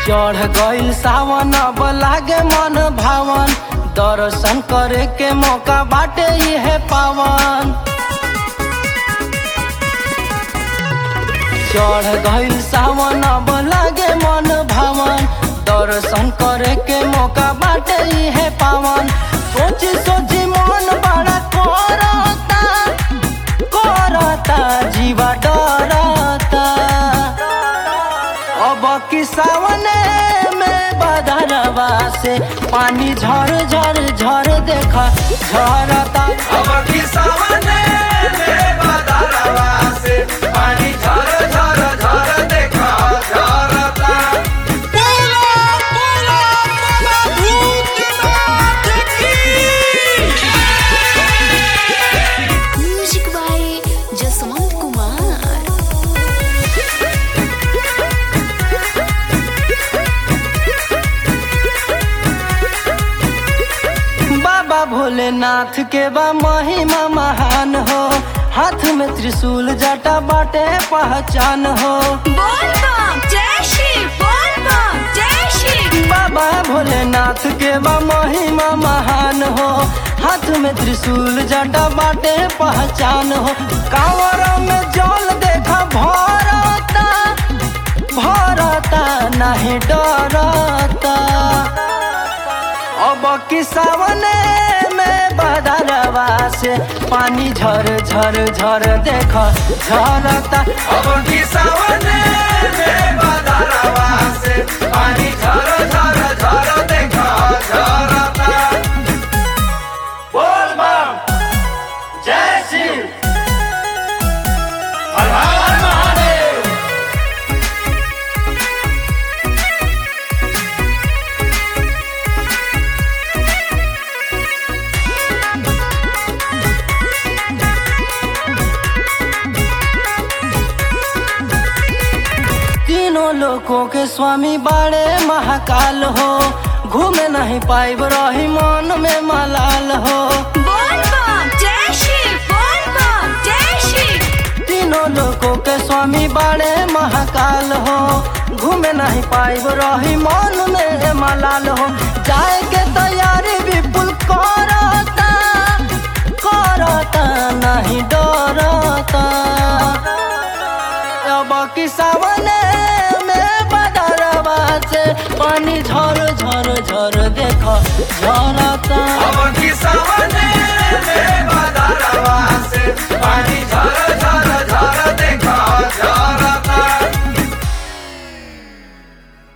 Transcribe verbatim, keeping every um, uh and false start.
चढ़ गइल सावन अब लागे मन भावन, दर्शन करे के मौका बाटे इहे पावन। चढ़ गइल सावन अब लागे मन भावन, दर्शन करे के मौका बाटे इहे पावन। सोची सोची मन बड़ा करता करता जीवा डरता, अब की सावने में बदरवा से पानी झर झर झर देखा झरता। अब की सावने में बदरवा से पानी झर झर झर देखा झरता। Music by Jaswant Kumar. बाबा भोलेनाथ के बा महिमा महान हो, हाथ में त्रिशूल जटा बाटे पहचान हो। बोल बम जय श्री बोल बम जय श्री। बाबा भोलेनाथ के बा महिमा महान हो, हाथ में त्रिशूल जटा बाटे पहचान हो। कांवर में जल देखा भरता भरता नहीं डरता, अब की सावने में बदरवा से पानी झर झर झर देखा झरता। अब की सावने में बदरवा से पानी झर झर झर देखा झरता। बोल बम जय शिव हर हर महादेव। तीनों लोकों के स्वामी बड़े महाकाल हो, घूमे नहीं पाइब रही मन में मलाल हो। बोल बम जय श्री बोल बम जय श्री। तीनों लोकों के स्वामी बड़े महाकाल हो, घूमे नहीं पाइब रही मन में मलाल हो। जाए के तैयारी विपुल करता करता नहीं डरता, अब की सावने में बदरवा से पानी झर झर झर देखा झरता। अब की सावने में बदरवा से पानी